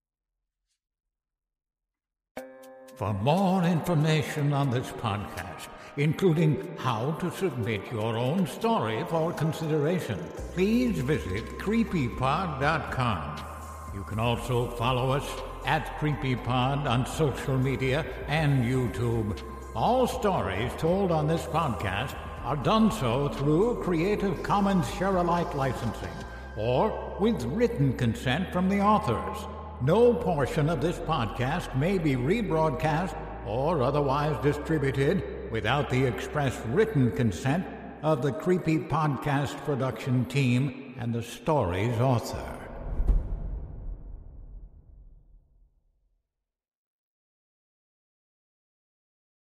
For more information on this podcast, including how to submit your own story for consideration, please visit creepypod.com. You can also follow us at CreepyPod on social media and YouTube. All stories told on this podcast are done so through Creative Commons Share-alike licensing or with written consent from the authors. No portion of this podcast may be rebroadcast or otherwise distributed without the express written consent of the Creepy Podcast production team and the story's author.